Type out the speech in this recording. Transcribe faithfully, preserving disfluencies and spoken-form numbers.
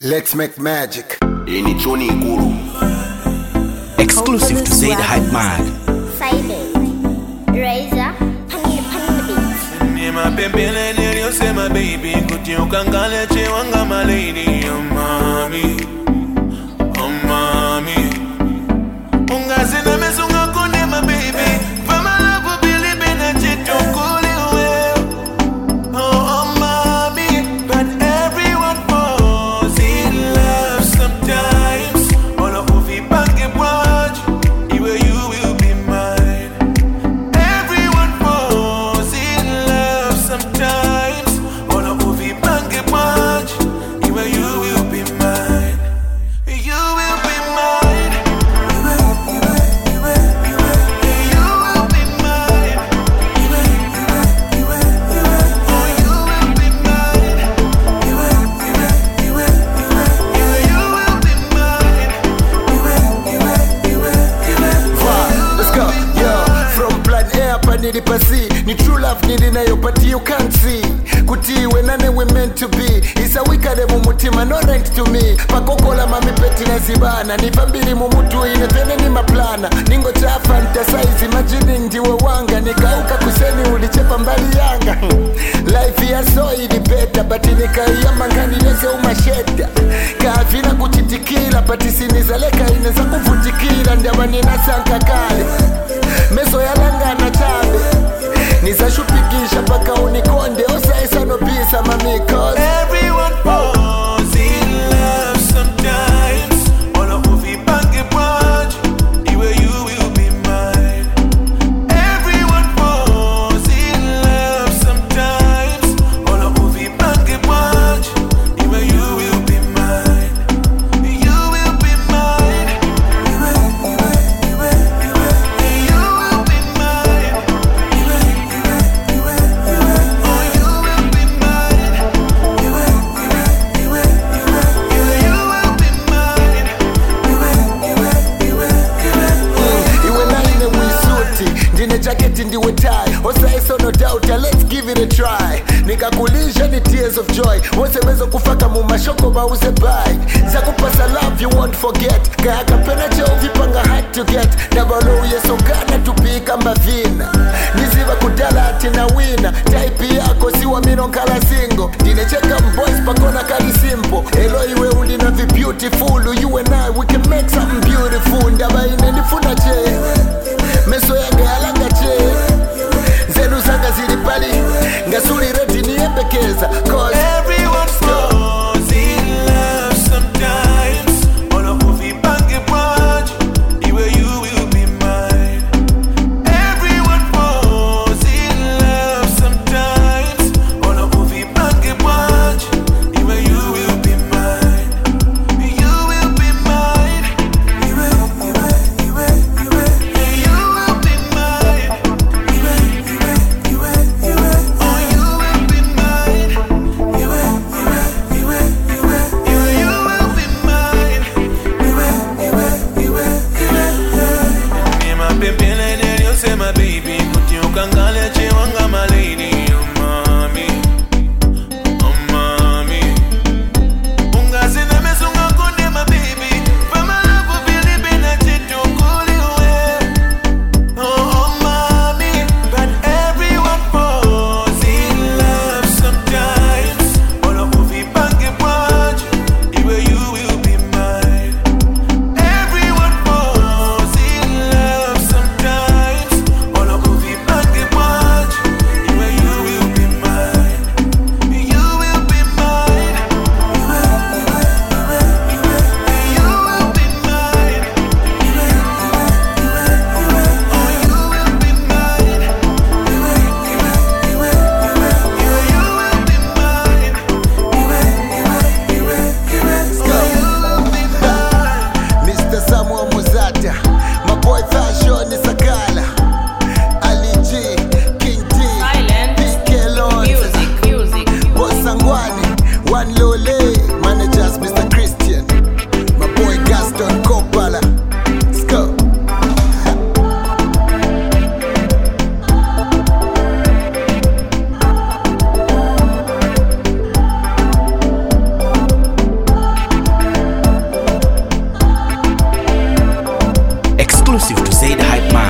Let's make magic. Ini Choni Guru. Exclusive to Zaid Hype Mag. Saide, Razor, Panini Panini Beats. Ni mapembele niliyosema baby, kutiuka ngale chewanga my lady, oh mami, oh mami. Ungazina mesunga kone my baby, fama love bili bena cheto kuli uwe, oh oh mami. But everyone falls in love sometimes. All of uvi bange watch, iwe you will be mine. Everyone falls in love sometimes. All of uvi bange watch, iwe you will be mine. You will be mine. You will be mine. You will be mine. Oh, you will be mine. You will be mine. Let's go, yo. From plan A hapa nilipasi. Ni true love nilinayopatia you can't see. Kuti we nane we meant to be. Isa wikade mumutima no rent to me. Pakokola mami peti na zibana. Nifambili mumutu ine tene ni maplana. Ningo cha fantasize imagining diwe wanga. Nikauka kuseni ulichepa mbali yanga. Life ya so ili beta. Bati nikaiyama ngani lese umasheta. Kafina kuchitikila. Patisi nizaleka ineza kufutikila. Ndaba nina sanka kale. Meso ya langa na chabe. Nizashupikisha paka unikonde. Osa isa no bisa mami cause Everyone falls in love sometimes. All of uvi bange watch, iwe you will be mine. Everyone falls in love sometimes. All of uvi bange watch, iwe you will be mine. You will be mine. You will be mine. Oh, you will be mine. You will be mine. iwe naine wisuti ndine jaketi ndiwe tai osaiso no doubt let's give it a try nikakulisha ni tears of joy wosemezo kufaka mumashoko bause bai zakupasa love you won't forget kayakapena cheovipanga hard to get nabaloye sokana tupika mbavina niziva kudala atina wina type yako siwa mino nkala singo ndinecheka mboys pakona kali simple elo iwe ulina vi beautiful you and I we can make something beautiful ndaba ine nifuna che meso yange alanga che zenu zanga zilipali ngasuli reti niembekeza cause Everyone falls in love sometimes. All of uvi bange watch, iwe you will be mine. Everyone falls in love sometimes. All of uvi bange watch, iwe you will be mine. You will be mine. You will be mine. You will be mine. Oh, you will be mine. exclusive to Zaid Hype Man.